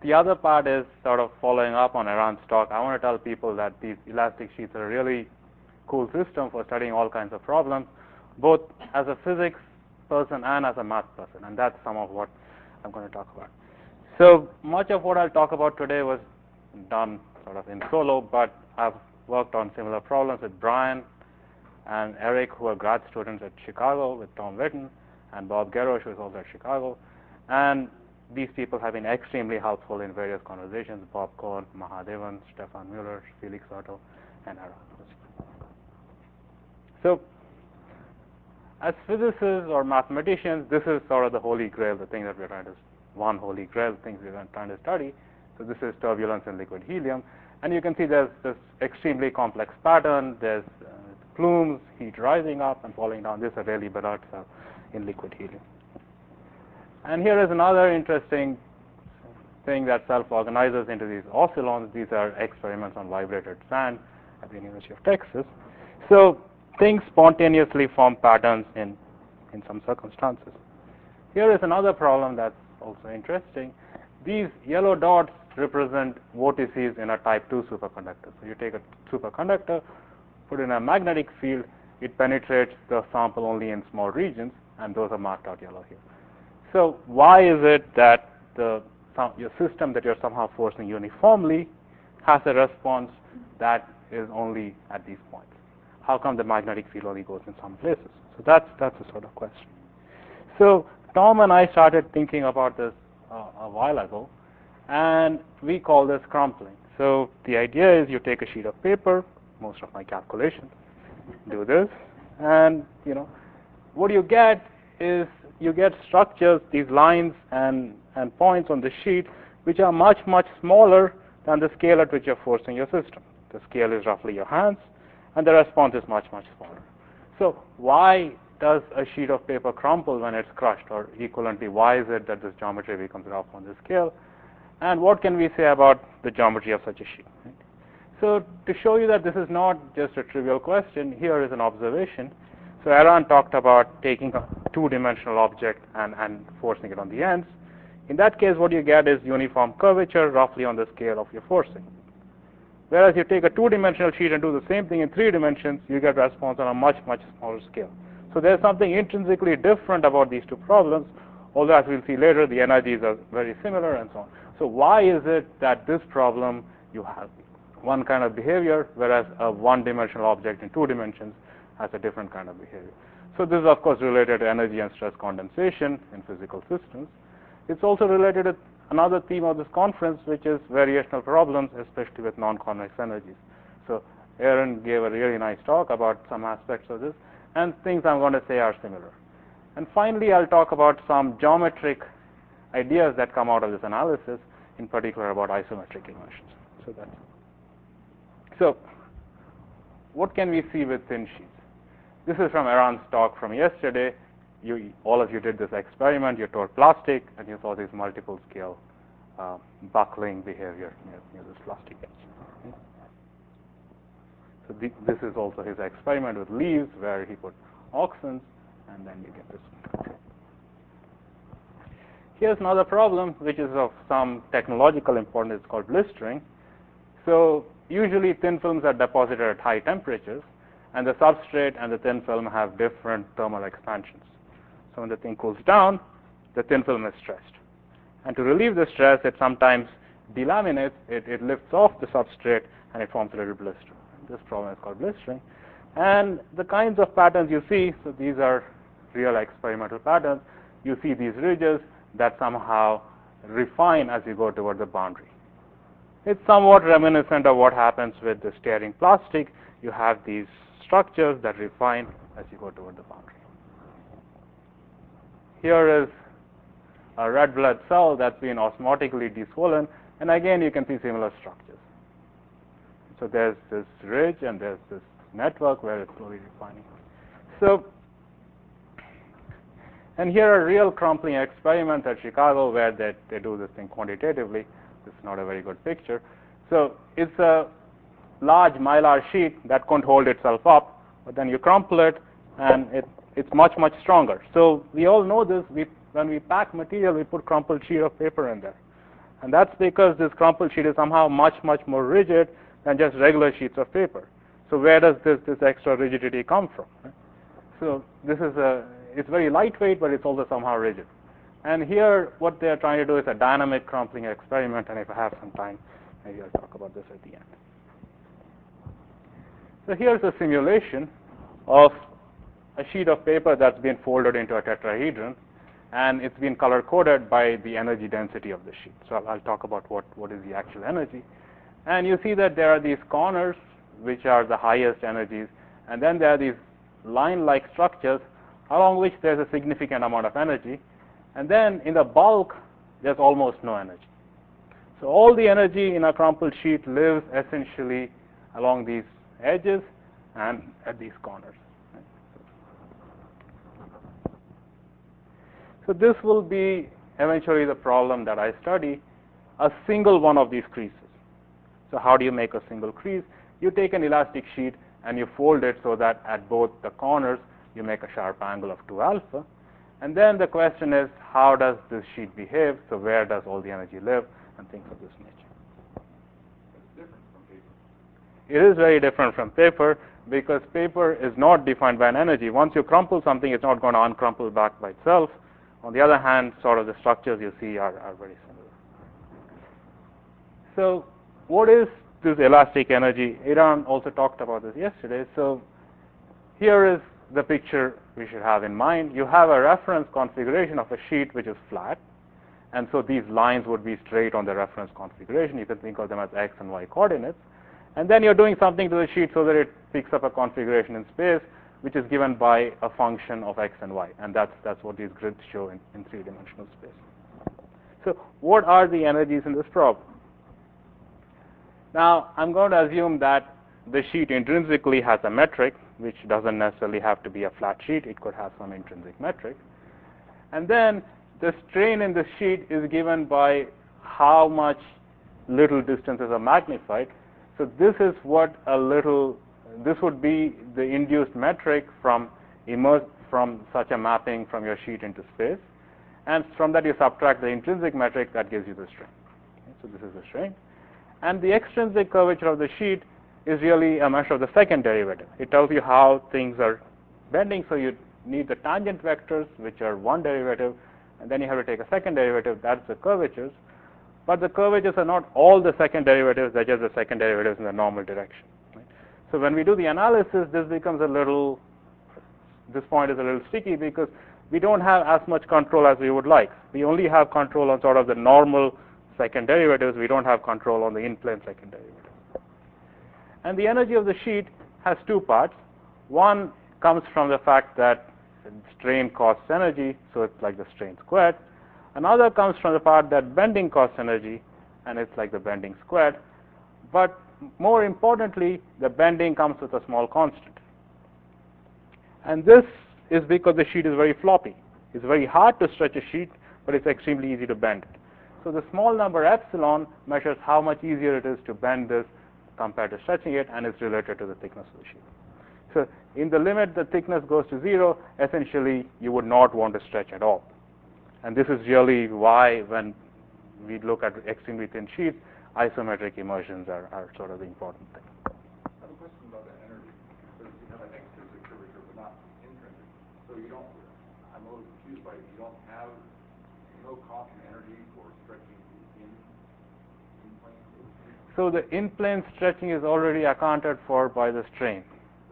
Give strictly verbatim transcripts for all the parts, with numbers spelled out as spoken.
the other part is sort of following up on Eran's talk. I want to tell people that these elastic sheets are a really cool system for studying all kinds of problems, both as a physics person and as a math person, and that's some of what I'm going to talk about. So much of what I'll talk about today was done sort of in solo, but I've worked on similar problems with Brian and Eric, who are grad students at Chicago, with Tom Witten, and Bob Garrosh, who is also at Chicago. And these people have been extremely helpful in various conversations: Bob Cohen, Mahadevan, Stefan Mueller, Felix Otto, and Eran. So as physicists or mathematicians, this is sort of the holy grail, the thing that we're trying to, one holy grail, things we're trying to study. So this is turbulence in liquid helium. And you can see there's this extremely complex pattern. There's uh, plumes, heat rising up and falling down. This is a Rayleigh-Ballard cell in liquid helium. And here is another interesting thing that self-organizes into these oscillons. These are experiments on vibrated sand at the University of Texas. So things spontaneously form patterns in, in some circumstances. Here is another problem that's also interesting. These yellow dots represent vortices in a type two superconductor. So you take a superconductor, put in a magnetic field, it penetrates the sample only in small regions, and those are marked out yellow here. So why is it that the your system that you're somehow forcing uniformly has a response that is only at these points? How come the magnetic field only goes in some places? So that's that's a sort of question. So Tom and I started thinking about this uh, a while ago, and we call this crumpling. So the idea is you take a sheet of paper, most of my calculations do this, and you know what you get is you get structures, these lines and and points on the sheet, which are much much smaller than the scale at which you're forcing your system. The scale is roughly your hands, and the response is much much smaller. So why does a sheet of paper crumple when it's crushed, or equivalently, why is it that this geometry becomes rough on the scale? And what can we say about the geometry of such a sheet? Right? So to show you that this is not just a trivial question, here is an observation. So Eran talked about taking a two-dimensional object and, and forcing it on the ends. In that case, what you get is uniform curvature roughly on the scale of your forcing. Whereas you take a two-dimensional sheet and do the same thing in three dimensions, you get response on a much, much smaller scale. So there's something intrinsically different about these two problems, although as we'll see later, the energies are very similar and so on. So why is it that this problem, you have one kind of behavior, whereas a one-dimensional object in two dimensions has a different kind of behavior? So this is, of course, related to energy and stress condensation in physical systems. It's also related to another theme of this conference, which is variational problems, especially with non-convex energies. So Aaron gave a really nice talk about some aspects of this, and things I'm going to say are similar. And finally, I'll talk about some geometric ideas that come out of this analysis, in particular about isometric inversions. So that's so what can we see with thin sheets? This is from Eran's talk from yesterday. You, all of you did this experiment. You tore plastic, and you saw this multiple scale uh, buckling behavior near, near this plastic edge. So the, this is also his experiment with leaves, where he put auxins, and then you get this. Here's another problem, which is of some technological importance. It's called blistering. So usually thin films are deposited at high temperatures, and the substrate and the thin film have different thermal expansions. So when the thing cools down, the thin film is stressed. And to relieve the stress, it sometimes delaminates, it, it lifts off the substrate, and it forms a little blister. This problem is called blistering. And the kinds of patterns you see, so these are real experimental patterns, you see these ridges that somehow refine as you go toward the boundary. It's somewhat reminiscent of what happens with the stearing plastic. You have these structures that refine as you go toward the boundary. Here is a red blood cell that's been osmotically deswollen, and again you can see similar structures. So there's this ridge and there's this network where it's slowly refining. So, and here are real crumpling experiments at Chicago where they, they do this thing quantitatively. This is not a very good picture. So it's a large mylar sheet that can't hold itself up, but then you crumple it, and it, it's much, much stronger. So we all know this. We, when we pack material, we put crumpled sheet of paper in there. And that's because this crumpled sheet is somehow much, much more rigid than just regular sheets of paper. So where does this, this extra rigidity come from? So this is a, it's very lightweight, but it's also somehow rigid. And here, what they're trying to do is a dynamic crumpling experiment, and if I have some time, maybe I'll talk about this at the end. So here's a simulation of a sheet of paper that's been folded into a tetrahedron, and it's been color-coded by the energy density of the sheet. So I'll, I'll talk about what, what is the actual energy. And you see that there are these corners, which are the highest energies, and then there are these line-like structures along which there's a significant amount of energy. And then in the bulk, there's almost no energy. So all the energy in a crumpled sheet lives essentially along these edges and at these corners. So this will be eventually the problem that I study, a single one of these creases. So how do you make a single crease? You take an elastic sheet and you fold it so that at both the corners you make a sharp angle of two alpha. And then the question is, how does this sheet behave? So where does all the energy live? And things of this nature. It's different from paper. It is very different from paper because paper is not defined by an energy. Once you crumple something, it's not going to uncrumple back by itself. On the other hand, sort of the structures you see are, are very similar. So what is this elastic energy? Iran also talked about this yesterday. So here is the picture we should have in mind. You have a reference configuration of a sheet which is flat. And so these lines would be straight on the reference configuration. You can think of them as x and y coordinates. And then you're doing something to the sheet so that it picks up a configuration in space, which is given by a function of x and y. And that's, that's what these grids show in, in three-dimensional space. So what are the energies in this problem? Now, I'm going to assume that the sheet intrinsically has a metric, which doesn't necessarily have to be a flat sheet. It could have some intrinsic metric. And then the strain in the sheet is given by how much little distances are magnified. So this is what a little, this would be the induced metric from immer- from such a mapping from your sheet into space. And from that you subtract the intrinsic metric, that gives you the strain. Okay, so this is the strain. And the extrinsic curvature of the sheet is really a measure of the second derivative. It tells you how things are bending, so you need the tangent vectors, which are one derivative, and then you have to take a second derivative, that's the curvatures. But the curvatures are not all the second derivatives, they're just the second derivatives in the normal direction. Right? So when we do the analysis, this becomes a little, this point is a little sticky because we don't have as much control as we would like. We only have control on sort of the normal second derivatives, we don't have control on the in-plane second derivative. And the energy of the sheet has two parts. One comes from the fact that strain costs energy, so it's like the strain squared. Another comes from the part that bending costs energy, and it's like the bending squared. But more importantly, the bending comes with a small constant. And this is because the sheet is very floppy. It's very hard to stretch a sheet, but it's extremely easy to bend it. So the small number epsilon measures how much easier it is to bend this compared to stretching it, and it's related to the thickness of the sheet. So in the limit the thickness goes to zero, essentially you would not want to stretch at all. And this is really why when we look at extremely thin sheets, isometric immersions are, are sort of the important thing. I have a question about the energy. Because you have an extrinsic curvature, but not intrinsic. So you don't, I'm a little confused by it. You don't have no cost in energy for stretching in, in plane? So the in-plane stretching is already accounted for by the strain.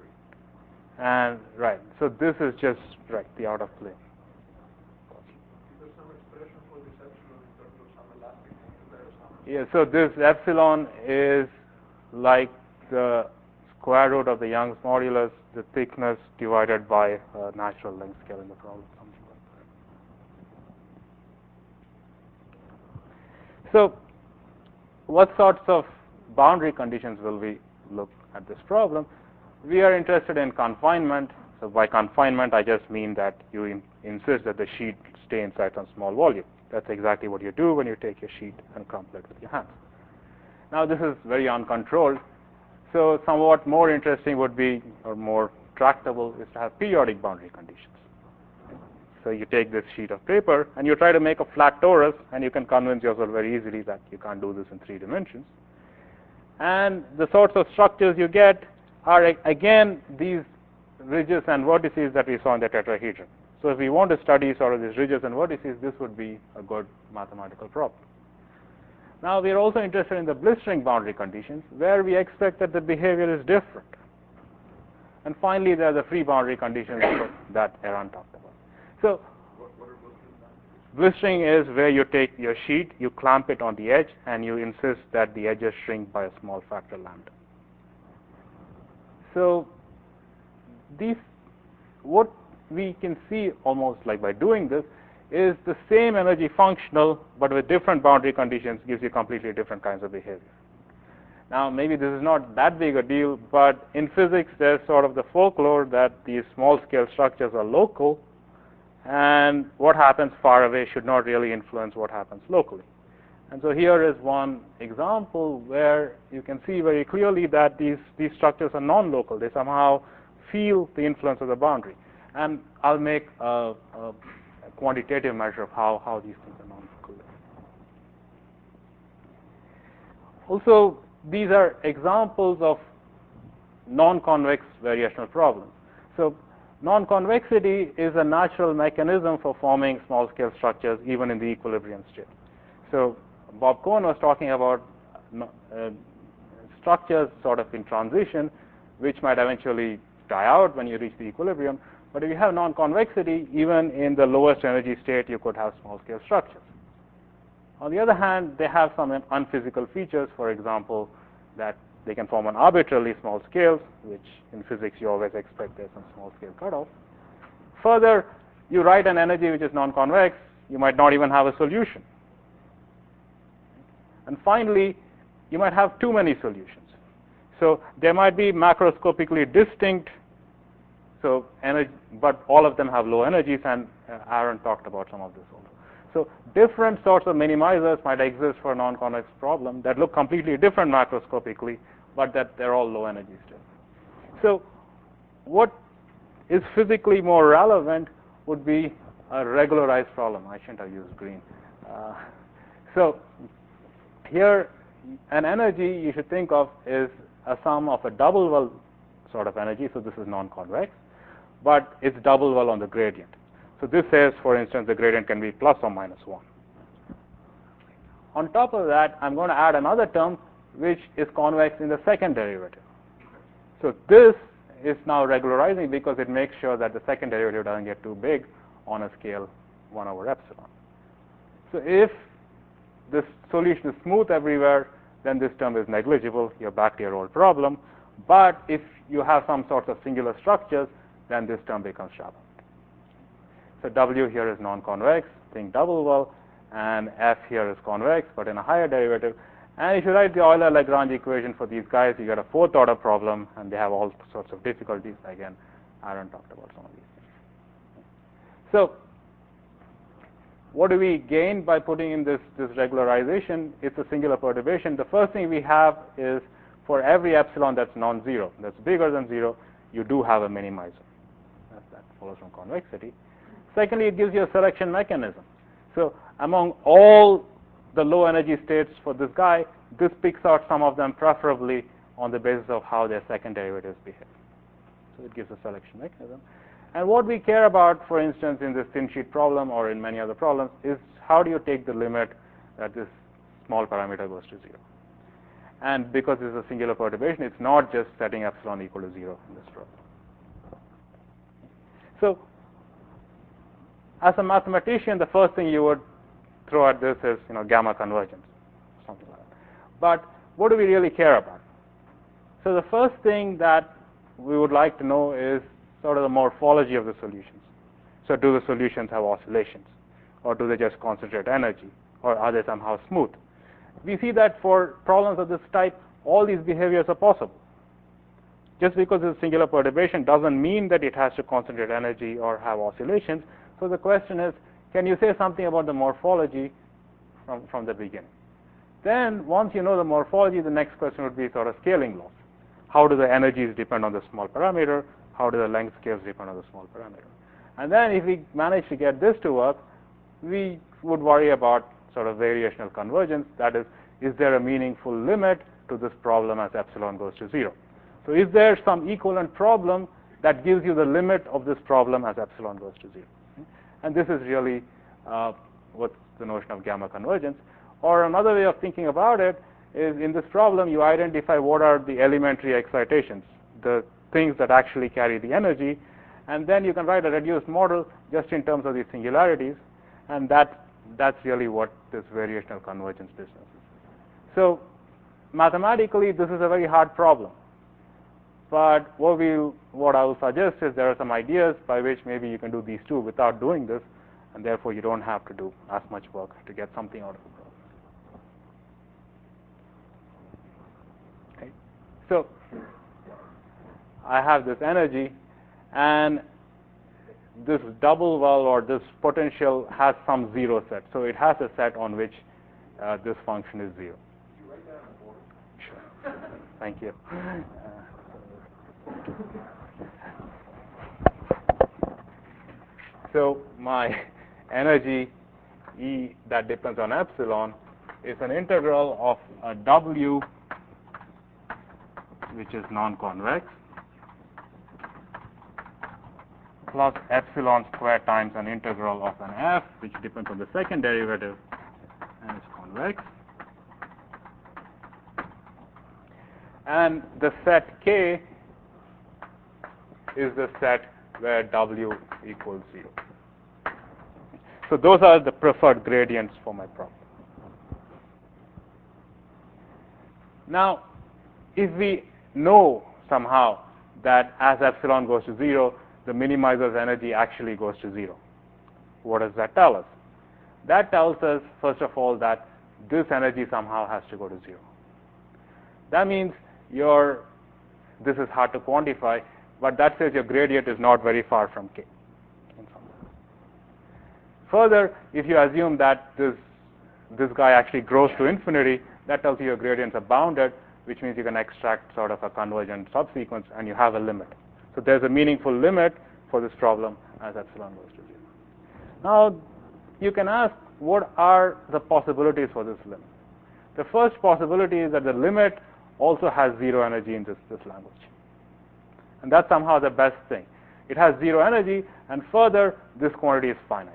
And right, so this is just right, the out of plane. Is there some expression for this epsilon in terms of some elastic there or something? Yeah, so this epsilon is like the square root of the Young's modulus, the thickness divided by a natural length scale in the problem. Something like that. So what sorts of boundary conditions will we look at this problem? We are interested in confinement. So by confinement, I just mean that you in, insist that the sheet stay inside some small volume. That's exactly what you do when you take your sheet and crumple it with your hands. Now this is very uncontrolled. So somewhat more interesting would be, or more tractable, is to have periodic boundary conditions. So you take this sheet of paper and you try to make a flat torus, and you can convince yourself very easily that you can't do this in three dimensions. And the sorts of structures you get are, again, these ridges and vertices that we saw in the tetrahedron. So if we want to study sort of these ridges and vertices, this would be a good mathematical problem. Now, we are also interested in the blistering boundary conditions, where we expect that the behavior is different. And finally, there are the free boundary conditions that Eran talked about. So What, what are blistering boundaries? blistering is where you take your sheet, you clamp it on the edge, and you insist that the edges shrink by a small factor lambda. So these, what we can see almost like by doing this is the same energy functional, but with different boundary conditions gives you completely different kinds of behavior. Now, maybe this is not that big a deal, but in physics, there's sort of the folklore that these small-scale structures are local, and what happens far away should not really influence what happens locally. And so here is one example where you can see very clearly that these, these structures are non-local. They somehow feel the influence of the boundary. And I'll make a, a quantitative measure of how, how these things are non-local. Also, these are examples of non-convex variational problems. So non-convexity is a natural mechanism for forming small-scale structures even in the equilibrium state. So Bob Cohen was talking about uh, structures sort of in transition, which might eventually die out when you reach the equilibrium. But if you have non-convexity, even in the lowest energy state, you could have small-scale structures. On the other hand, they have some unphysical features, for example, that they can form on arbitrarily small scales, which in physics you always expect there's some small-scale cutoff. Further, you write an energy which is non-convex, you might not even have a solution. And finally, you might have too many solutions. So there might be macroscopically distinct, so energy, but all of them have low energies, and uh, Aaron talked about some of this also. So different sorts of minimizers might exist for a non-convex problem that look completely different macroscopically, but that they're all low energy still. So what is physically more relevant would be a regularized problem. I shouldn't have used green. Uh, so here, an energy you should think of is a sum of a double well sort of energy, so this is non-convex, but it's double well on the gradient. So this says, for instance, the gradient can be plus or minus one. On top of that, I'm going to add another term which is convex in the second derivative. So this is now regularizing because it makes sure that the second derivative doesn't get too big on a scale one over epsilon. So if this solution is smooth everywhere, then this term is negligible. You're back to your old problem. But if you have some sorts of singular structures, then this term becomes shallow. So W here is non-convex, think double well, and F here is convex, but in a higher derivative. And if you write the Euler-Lagrange equation for these guys, you get a fourth order problem, and they have all sorts of difficulties. Again, Aaron talked about some of these things. So what do we gain by putting in this, this regularization? It's a singular perturbation. The first thing we have is for every epsilon that's non-zero, that's bigger than zero, you do have a minimizer. That, that follows from convexity. Secondly, it gives you a selection mechanism. So among all the low energy states for this guy, this picks out some of them preferably on the basis of how their second derivatives behave. So it gives a selection mechanism. And what we care about, for instance, in this thin sheet problem or in many other problems, is how do you take the limit that this small parameter goes to zero. And because this is a singular perturbation, it's not just setting epsilon equal to zero in this problem. So as a mathematician, the first thing you would throw at this is, you know, gamma convergence, something like that. But what do we really care about? So the first thing that we would like to know is sort of the morphology of the solutions. So do the solutions have oscillations? Or do they just concentrate energy? Or are they somehow smooth? We see that for problems of this type, all these behaviors are possible. Just because it's a singular perturbation doesn't mean that it has to concentrate energy or have oscillations. So the question is, can you say something about the morphology from, from the beginning? Then, once you know the morphology, the next question would be sort of scaling laws. How do the energies depend on the small parameter? How do the length scales depend on the small parameter? And then if we manage to get this to work, we would worry about sort of variational convergence. That is, is there a meaningful limit to this problem as epsilon goes to zero? So is there some equivalent problem that gives you the limit of this problem as epsilon goes to zero? And this is really uh, what's the notion of gamma convergence. Or another way of thinking about it is, in this problem, you identify what are the elementary excitations, the things that actually carry the energy, and then you can write a reduced model just in terms of these singularities, and that that's really what this variational convergence business is. So mathematically, this is a very hard problem. But what we what I will suggest is there are some ideas by which maybe you can do these two without doing this, and therefore you don't have to do as much work to get something out of the problem. Okay. So I have this energy, and this double well or this potential has some zero set. So it has a set on which uh, this function is zero. Did you write that on the board? Sure. Thank you. Uh, So my energy E that depends on epsilon is an integral of a W which is non-convex plus epsilon squared times an integral of an F which depends on the second derivative and is convex. And the set K is the set where W equals zero. So those are the preferred gradients for my problem. Now, if we know somehow that as epsilon goes to zero, the minimizer's energy actually goes to zero, what does that tell us? That tells us, first of all, that this energy somehow has to go to zero. That means your, this is hard to quantify, but that says your gradient is not very far from K. Further, if you assume that this, this guy actually grows to infinity, that tells you your gradients are bounded, which means you can extract sort of a convergent subsequence, and you have a limit. So there's a meaningful limit for this problem as epsilon goes to zero. Now, you can ask, what are the possibilities for this limit? The first possibility is that the limit also has zero energy in this, this language. And that's somehow the best thing. It has zero energy, and further, this quantity is finite.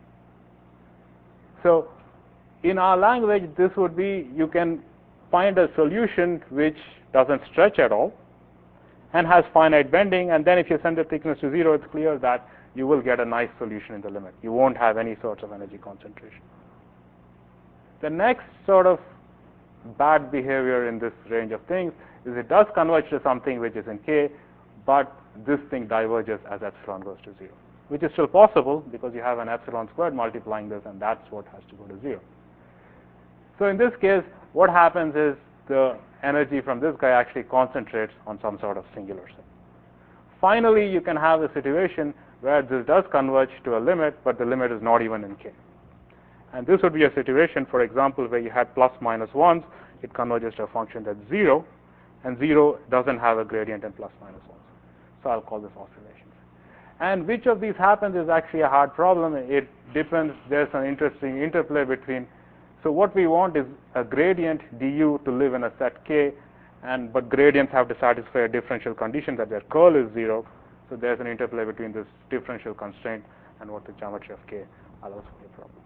So in our language, this would be, you can find a solution which doesn't stretch at all and has finite bending, and then if you send the thickness to zero, it's clear that you will get a nice solution in the limit. You won't have any sorts of energy concentration. The next sort of bad behavior in this range of things is it does converge to something which is in K, but this thing diverges as epsilon goes to zero, which is still possible because you have an epsilon squared multiplying this, and that's what has to go to zero. So in this case, what happens is the energy from this guy actually concentrates on some sort of singular set. Finally, you can have a situation where this does converge to a limit, but the limit is not even in K. And this would be a situation, for example, where you had plus minus ones, it converges to a function that's zero, and zero doesn't have a gradient in plus minus ones. So I'll call this oscillations. And which of these happens is actually a hard problem. It depends. There's an interesting interplay between. So what we want is a gradient du to live in a set K, and but gradients have to satisfy a differential condition that their curl is zero. So there's an interplay between this differential constraint and what the geometry of K allows for a problem.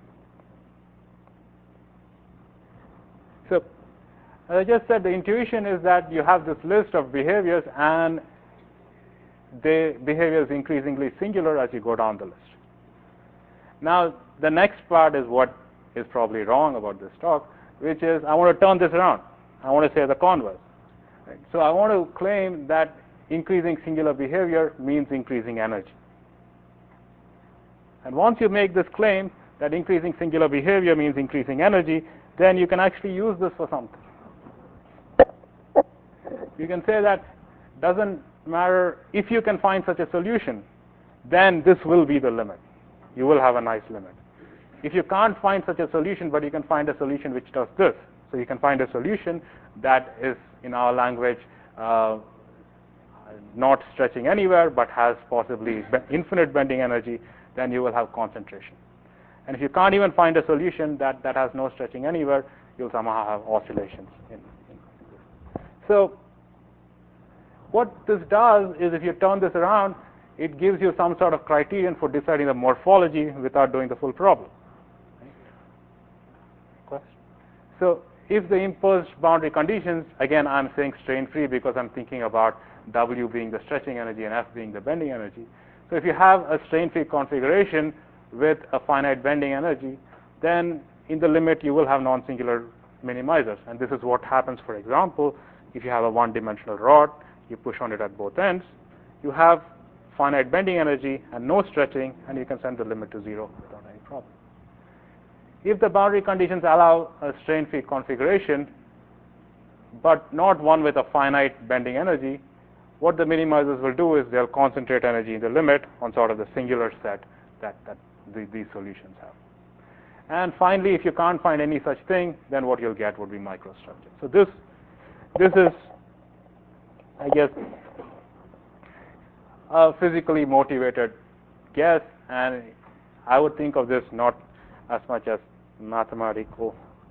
So as I just said, the intuition is that you have this list of behaviors, and the behavior is increasingly singular as you go down the list. Now, the next part is what is probably wrong about this talk, which is I want to turn this around. I want to say the converse. Right? So I want to claim that increasing singular behavior means increasing energy. And once you make this claim that increasing singular behavior means increasing energy, then you can actually use this for something. You can say that doesn't matter if you can find such a solution, then this will be the limit. You will have a nice limit. If you can't find such a solution, but you can find a solution which does this, so you can find a solution that is, in our language, uh, not stretching anywhere but has possibly infinite bending energy, then you will have concentration. And if you can't even find a solution that, that has no stretching anywhere, you'll somehow have oscillations. In, in this. So what this does is if you turn this around, it gives you some sort of criterion for deciding the morphology without doing the full problem. Question? So if the imposed boundary conditions, again I'm saying strain-free because I'm thinking about W being the stretching energy and F being the bending energy. So if you have a strain-free configuration with a finite bending energy, then in the limit you will have non-singular minimizers. And this is what happens, for example, if you have a one-dimensional rod, you push on it at both ends, you have finite bending energy and no stretching, and you can send the limit to zero without any problem. If the boundary conditions allow a strain-free configuration, but not one with a finite bending energy, what the minimizers will do is they'll concentrate energy in the limit on sort of the singular set that, that the, these solutions have. And finally, if you can't find any such thing, then what you'll get would be microstructure. So this, this is, I guess, a physically motivated guess, and I would think of this not as much as mathematical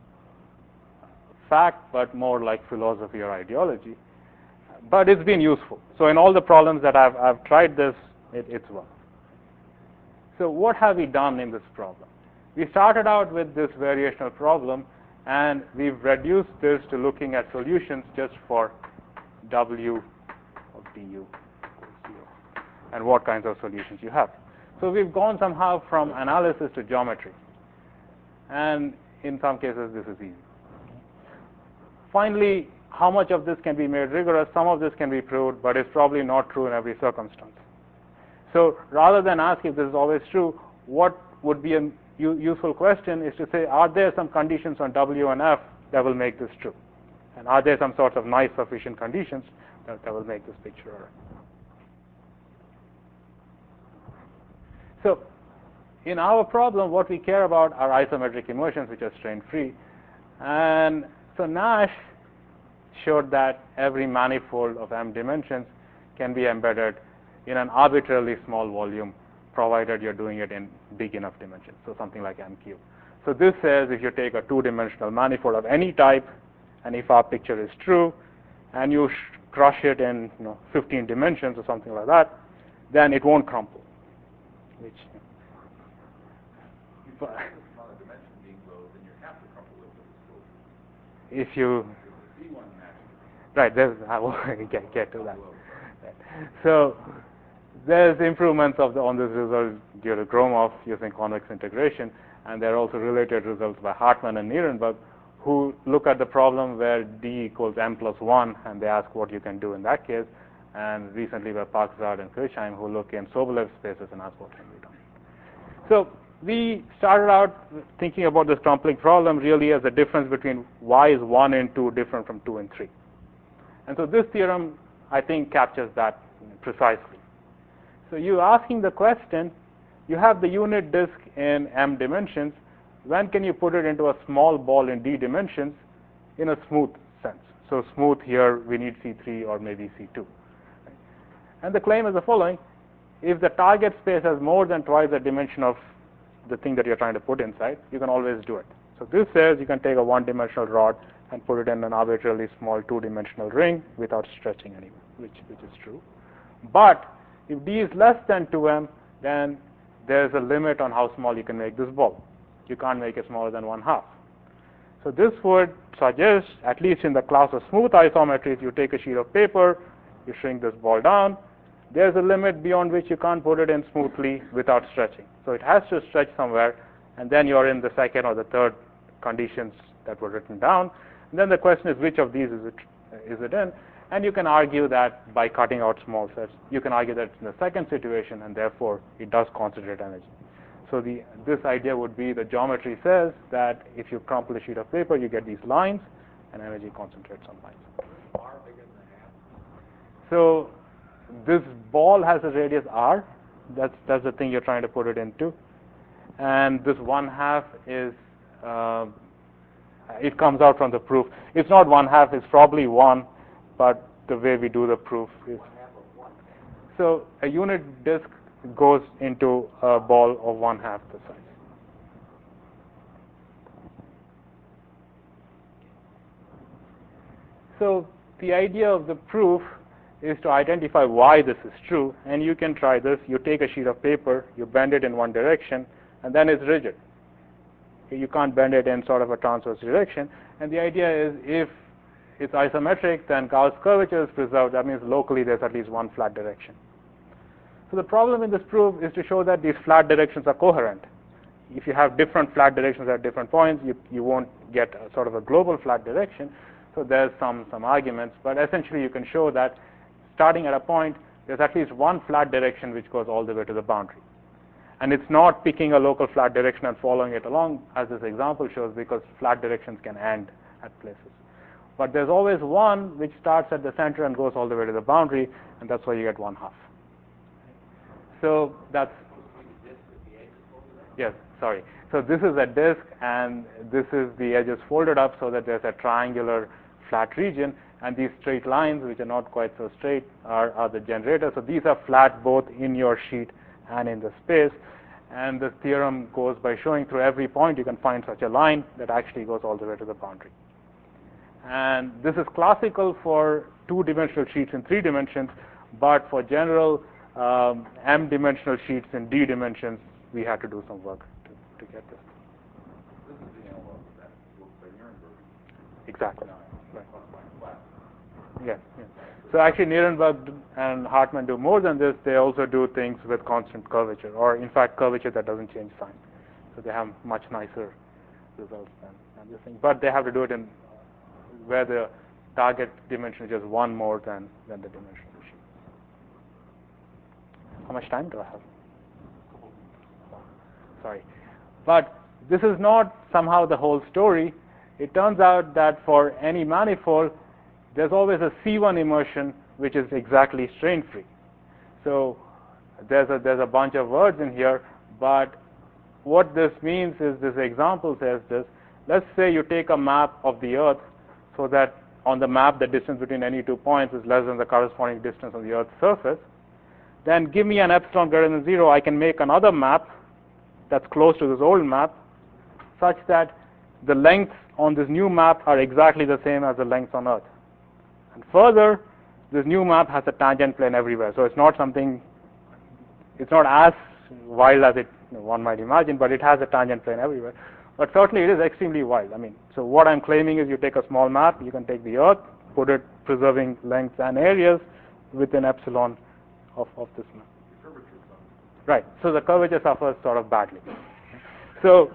fact, but more like philosophy or ideology. But it's been useful. So in all the problems that I've, I've tried this, it, it's worked. So what have we done in this problem? We started out with this variational problem, and we've reduced this to looking at solutions just for W of du equals zero, and what kinds of solutions you have. So we've gone somehow from analysis to geometry, and in some cases this is easy. Finally, how much of this can be made rigorous? Some of this can be proved, but it's probably not true in every circumstance. So rather than ask if this is always true, what would be a useful question is to say, are there some conditions on W and F that will make this true? And are there some sorts of nice sufficient conditions that, that will make this picture alright? So in our problem, what we care about are isometric immersions, which are strain-free. And so Nash showed that every manifold of m dimensions can be embedded in an arbitrarily small volume, provided you're doing it in big enough dimensions, so something like m cubed. So this says if you take a two-dimensional manifold of any type, and if our picture is true, and you sh crush it in you know, fifteen dimensions or something like that, then it won't crumple. Which, you know, if you right, there's I will get, get to that. So there's improvements of the, on this result due to Gromov using convex integration, and there are also related results by Hartmann and Nierenberg, who look at the problem where d equals m plus one, and they ask what you can do in that case, and recently by Parkzad and Kirchheim, who look in Sobolev spaces and ask what can be done. So we started out thinking about this crumpling problem really as the difference between why is one and two different from two and three. And so this theorem, I think, captures that precisely. So you're asking the question, you have the unit disk in m dimensions, when can you put it into a small ball in d dimensions in a smooth sense? So smooth here, we need C three or maybe C two. And the claim is the following: if the target space has more than twice the dimension of the thing that you're trying to put inside, you can always do it. So this says you can take a one-dimensional rod and put it in an arbitrarily small two-dimensional ring without stretching anywhere, which, which is true. But if d is less than two m, then there's a limit on how small you can make this ball. You can't make it smaller than one half. So this would suggest, at least in the class of smooth isometries, you take a sheet of paper, you shrink this ball down, there's a limit beyond which you can't put it in smoothly without stretching. So it has to stretch somewhere, and then you're in the second or the third conditions that were written down. And then the question is, which of these is it, is it in? And you can argue that by cutting out small sets, you can argue that it's in the second situation, and therefore it does concentrate energy. So the, this idea would be the geometry says that if you crumple a sheet of paper, you get these lines, and energy concentrates on lines. R bigger than a half? So this ball has a radius r. That's, that's the thing you're trying to put it into. And this one half is, uh, it comes out from the proof. It's not one half, it's probably one, but the way we do the proof is... One half of So a unit disk goes into a ball of one half the size. So the idea of the proof is to identify why this is true, and you can try this. You take a sheet of paper, you bend it in one direction, and then it's rigid. You can't bend it in sort of a transverse direction, and the idea is if it's isometric, then Gauss curvature is preserved. That means locally there's at least one flat direction. So the problem in this proof is to show that these flat directions are coherent. If you have different flat directions at different points, you, you won't get a, sort of a global flat direction. So there's some, some arguments, but essentially you can show that starting at a point, there's at least one flat direction which goes all the way to the boundary. And it's not picking a local flat direction and following it along, as this example shows, because flat directions can end at places. But there's always one which starts at the center and goes all the way to the boundary, and that's why you get one half. So that's, yes, sorry. So this is a disk, and this is the edges folded up so that there's a triangular flat region, and these straight lines, which are not quite so straight, are, are the generator. So these are flat both in your sheet and in the space, and the theorem goes by showing through every point you can find such a line that actually goes all the way to the boundary. And this is classical for two-dimensional sheets in three dimensions, but for general um, m-dimensional sheets in d dimensions, we had to do some work to, to get this. This is the analog that works by Nirenberg. Exactly. Right. Flat. Yes. Yes. So actually, Nirenberg and Hartmann do more than this. They also do things with constant curvature, or in fact, curvature that doesn't change sign. So they have much nicer results than, than this thing. But they have to do it in where the target dimension is just one more than, than the dimension of the sheet. How much time do I have? Sorry. But this is not somehow the whole story. It turns out that for any manifold, there's always a C one immersion which is exactly strain-free. So there's a, there's a bunch of words in here, but what this means is, this example says this. Let's say you take a map of the Earth so that on the map the distance between any two points is less than the corresponding distance on the Earth's surface. Then give me an epsilon greater than zero, I can make another map that's close to this old map such that the lengths on this new map are exactly the same as the lengths on Earth. And further, this new map has a tangent plane everywhere. So it's not something, it's not as wild as it you know, one might imagine, but it has a tangent plane everywhere. But certainly it is extremely wild. I mean, so what I'm claiming is you take a small map, you can take the Earth, put it preserving lengths and areas within epsilon of, of this map. The curvature suffers. Right. So the curvature suffers sort of badly. So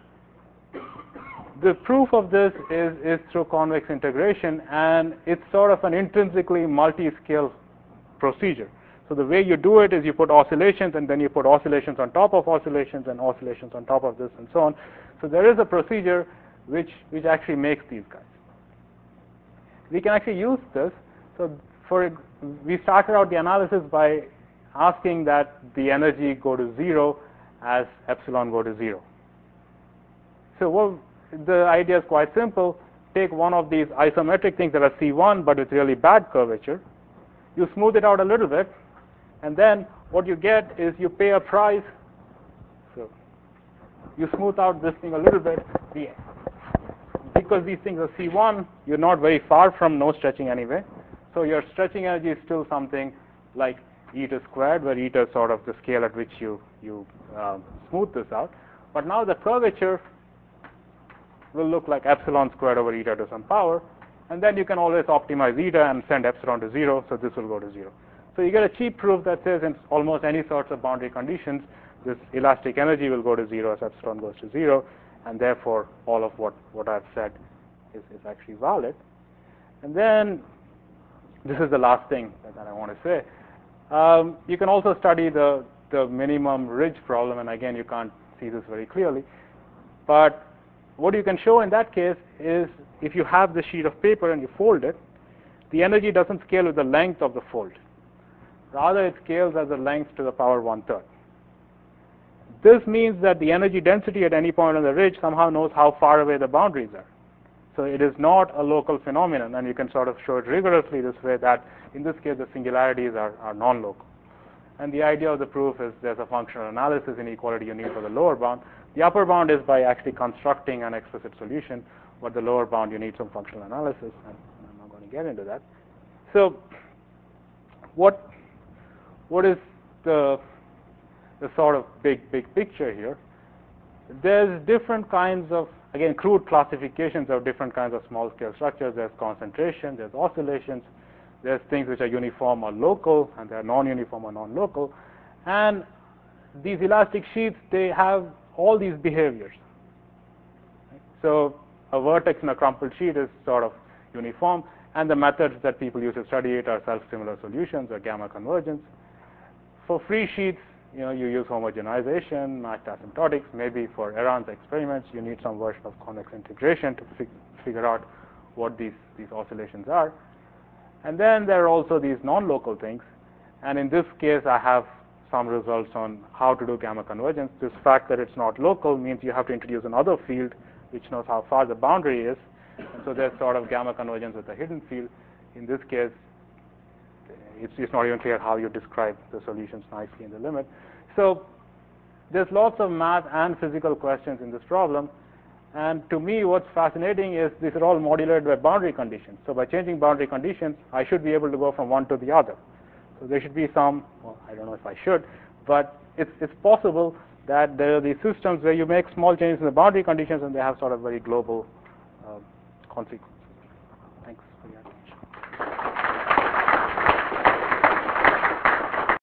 the proof of this is, is through convex integration, and it's sort of an intrinsically multi-scale procedure. So the way you do it is you put oscillations, and then you put oscillations on top of oscillations, and oscillations on top of this, and so on. So there is a procedure which, which actually makes these guys. We can actually use this. So for we started out the analysis by asking that the energy go to zero as epsilon go to zero. So what, the idea is quite simple. Take one of these isometric things that are C one but with really bad curvature. You smooth it out a little bit, and then what you get is you pay a price. So you smooth out this thing a little bit. The, because these things are C one, you're not very far from no stretching anyway. So your stretching energy is still something like eta squared, where eta is sort of the scale at which you, you uh, smooth this out. But now the curvature will look like epsilon squared over eta to some power, and then you can always optimize eta and send epsilon to zero, so this will go to zero. So you get a cheap proof that says in almost any sorts of boundary conditions, this elastic energy will go to zero as epsilon goes to zero, and therefore all of what, what I've said is, is actually valid. And then this is the last thing that, that I want to say. Um, you can also study the, the minimum ridge problem, and again, you can't see this very clearly. But what you can show in that case is if you have the sheet of paper and you fold it, the energy doesn't scale with the length of the fold. Rather, it scales as the length to the power one-third. This means that the energy density at any point on the ridge somehow knows how far away the boundaries are. So it is not a local phenomenon, and you can sort of show it rigorously this way that in this case the singularities are, are non-local. And the idea of the proof is there's a functional analysis inequality you need for the lower bound. The upper bound is by actually constructing an explicit solution, but the lower bound you need some functional analysis, and I'm not going to get into that. So what what is the the sort of big big picture here? There's different kinds of, again, crude classifications of different kinds of small scale structures. There's concentration, there's oscillations, there's things which are uniform or local, and they're non-uniform or non-local. And these elastic sheets, they have all these behaviors. So a vertex in a crumpled sheet is sort of uniform, and the methods that people use to study it are self-similar solutions or gamma convergence. For free sheets, you know, you use homogenization, matched asymptotics. Maybe for Erran's experiments, you need some version of convex integration to fig figure out what these, these oscillations are. And then there are also these non-local things. And in this case, I have some results on how to do gamma convergence. This fact that it's not local means you have to introduce another field which knows how far the boundary is. And so there's sort of gamma convergence with a hidden field. In this case, it's, it's not even clear how you describe the solutions nicely in the limit. So there's lots of math and physical questions in this problem. And to me, what's fascinating is these are all modulated by boundary conditions. So by changing boundary conditions, I should be able to go from one to the other. So there should be some, well, I don't know if I should, but it's, it's possible that there are these systems where you make small changes in the boundary conditions and they have sort of very global uh, consequences.